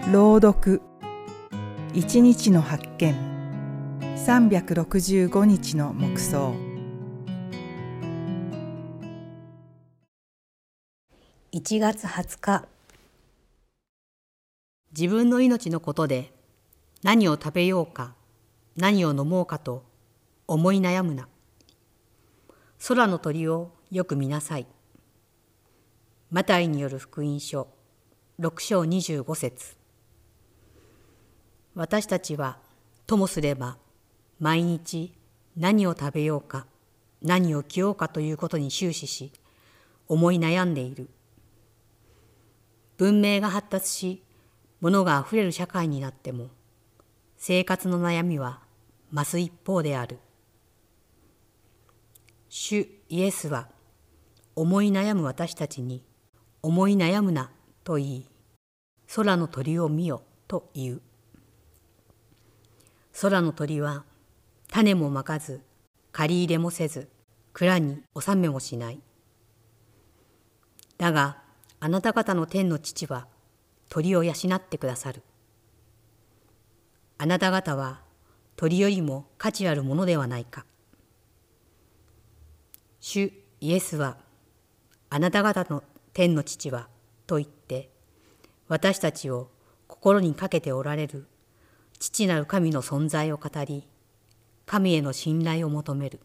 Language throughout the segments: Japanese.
朗読一日の発見365日の黙想。 1月20日。自分の命のことで何を食べようか何を飲もうかと思い悩むな。空の鳥をよく見なさい。マタイによる福音書6章25節。私たちはともすれば毎日何を食べようか何を着ようかということに終始し思い悩んでいる。文明が発達し物があふれる社会になっても生活の悩みは増す一方である。主イエスは思い悩む私たちに思い悩むなと言い、空の鳥を見よと言う。空の鳥は種もまかず借り入れもせず蔵に納めもしない。だがあなた方の天の父は鳥を養ってくださる。あなた方は鳥よりも価値あるものではないか。主イエスはあなた方の天の父はと言って私たちを心にかけておられる父なる神の存在を語り、神への信頼を求める。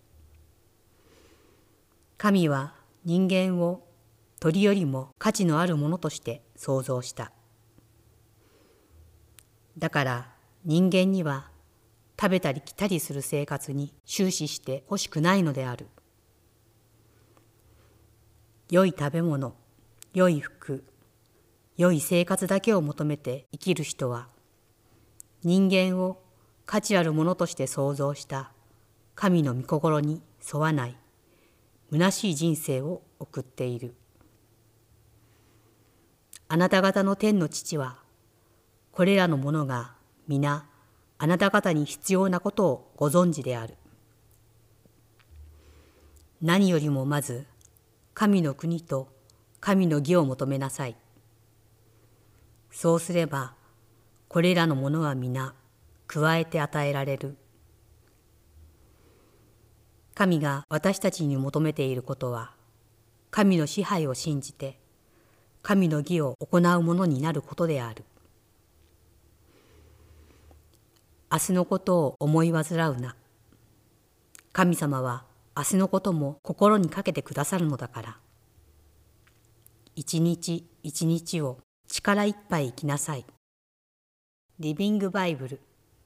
神は人間を鳥よりも価値のあるものとして創造した。だから人間には食べたり着たりする生活に終始してほしくないのである。良い食べ物、良い服、良い生活だけを求めて生きる人は人間を価値あるものとして創造した神の御心に沿わない虚しい人生を送っている。あなた方の天の父はこれらのものが皆あなた方に必要なことをご存知である。何よりもまず神の国と神の義を求めなさい。そうすればこれらのものは皆加えて与えられる。神が私たちに求めていることは神の支配を信じて神の義を行うものになることである。明日のことを思い煩うな。神様は明日のことも心にかけてくださるのだから。一日一日を力いっぱい生きなさい。リビングバイブル。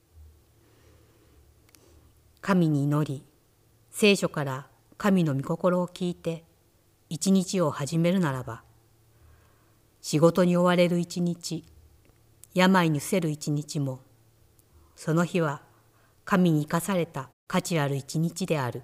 神に祈り、聖書から神の御心を聞いて一日を始めるならば、仕事に追われる一日、病に伏せる一日も、その日は神に生かされた価値ある一日である。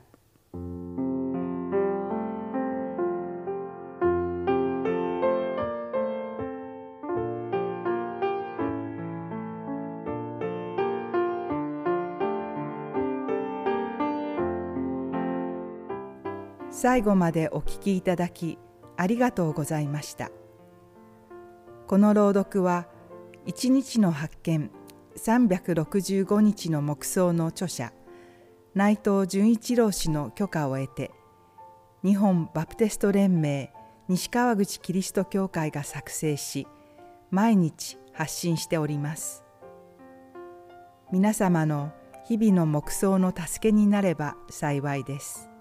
最後までお聞きいただきありがとうございました。この朗読は一日の発見365日の黙想の著者内藤純一郎氏の許可を得て、日本バプテスト連盟西川口キリスト教会が作成し毎日発信しております。皆様の日々の黙想の助けになれば幸いです。